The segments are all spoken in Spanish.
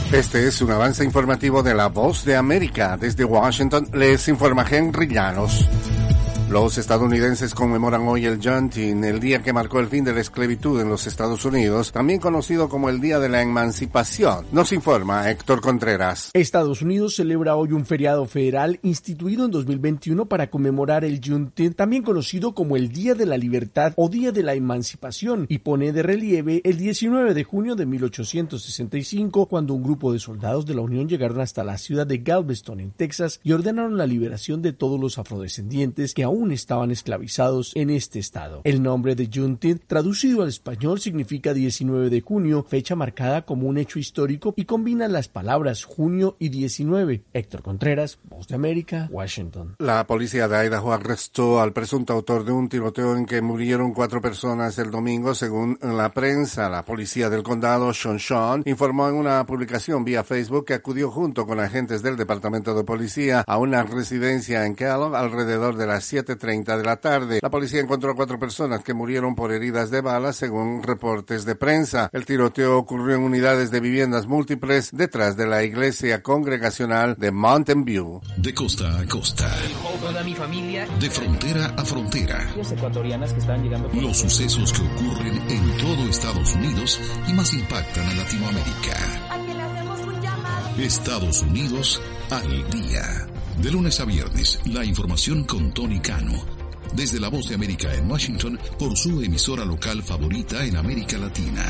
Este es un avance informativo de La Voz de América. Desde Washington les informa Henry Llanos. Los estadounidenses conmemoran hoy el Juneteenth, el día que marcó el fin de la esclavitud en los Estados Unidos, también conocido como el Día de la Emancipación. Nos informa Héctor Contreras. Estados Unidos celebra hoy un feriado federal instituido en 2021 para conmemorar el Juneteenth, también conocido como el Día de la Libertad o Día de la Emancipación, y pone de relieve el 19 de junio de 1865, cuando un grupo de soldados de la Unión llegaron hasta la ciudad de Galveston, en Texas, y ordenaron la liberación de todos los afrodescendientes que aún estaban esclavizados en este estado. El nombre de Juneteenth, traducido al español, significa 19 de junio, fecha marcada como un hecho histórico y combina las palabras junio y 19. Héctor Contreras, Voz de América, Washington. La policía de Idaho arrestó al presunto autor de un tiroteo en que murieron 4 personas el domingo, según la prensa. La policía del condado, Shoshone, informó en una publicación vía Facebook que acudió junto con agentes del departamento de policía a una residencia en Kellogg alrededor de las 7:30 de la tarde. La policía encontró a 4 personas que murieron por heridas de bala, según reportes de prensa. El tiroteo ocurrió en unidades de viviendas múltiples detrás de la iglesia congregacional de Mountain View. De costa a costa, Toda mi familia, de frontera a frontera, los ecuatorianas que están llegando. los sucesos que ocurren en todo Estados Unidos y más impactan a Latinoamérica. A quien le hacemos un llamado. Estados Unidos al día. De lunes a viernes, la información con Tony Cano. Desde La Voz de América en Washington, por su emisora local favorita en América Latina.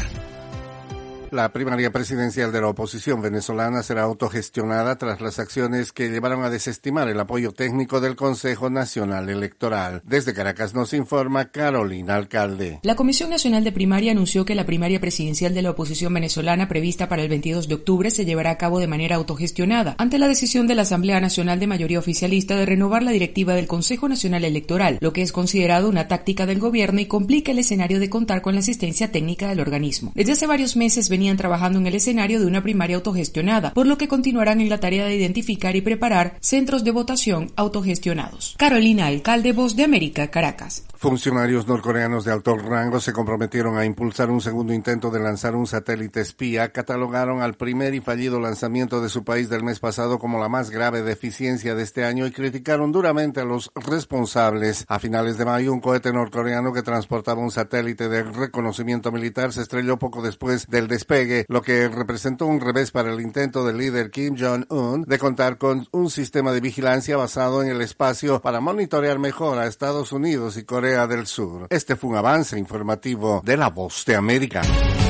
La primaria presidencial de la oposición venezolana será autogestionada tras las acciones que llevaron a desestimar el apoyo técnico del Consejo Nacional Electoral. Desde Caracas nos informa Carolina Alcalde. La Comisión Nacional de Primaria anunció que la primaria presidencial de la oposición venezolana prevista para el 22 de octubre se llevará a cabo de manera autogestionada, ante la decisión de la Asamblea Nacional de mayoría oficialista de renovar la directiva del Consejo Nacional Electoral, lo que es considerado una táctica del gobierno y complica el escenario de contar con la asistencia técnica del organismo. Desde hace varios meses venían trabajando en el escenario de una primaria autogestionada, por lo que continuarán en la tarea de identificar y preparar centros de votación autogestionados. Carolina Alcalde, Voz de América, Caracas. Funcionarios norcoreanos de alto rango se comprometieron a impulsar un segundo intento de lanzar un satélite espía. Catalogaron al primer y fallido lanzamiento de su país del mes pasado como la más grave deficiencia de este año y criticaron duramente a los responsables. A finales de mayo, un cohete norcoreano que transportaba un satélite de reconocimiento militar se estrelló poco después del despegue, lo que representó un revés para el intento del líder Kim Jong-un de contar con un sistema de vigilancia basado en el espacio para monitorear mejor a Estados Unidos y Corea del Sur. Este fue un avance informativo de La Voz de América.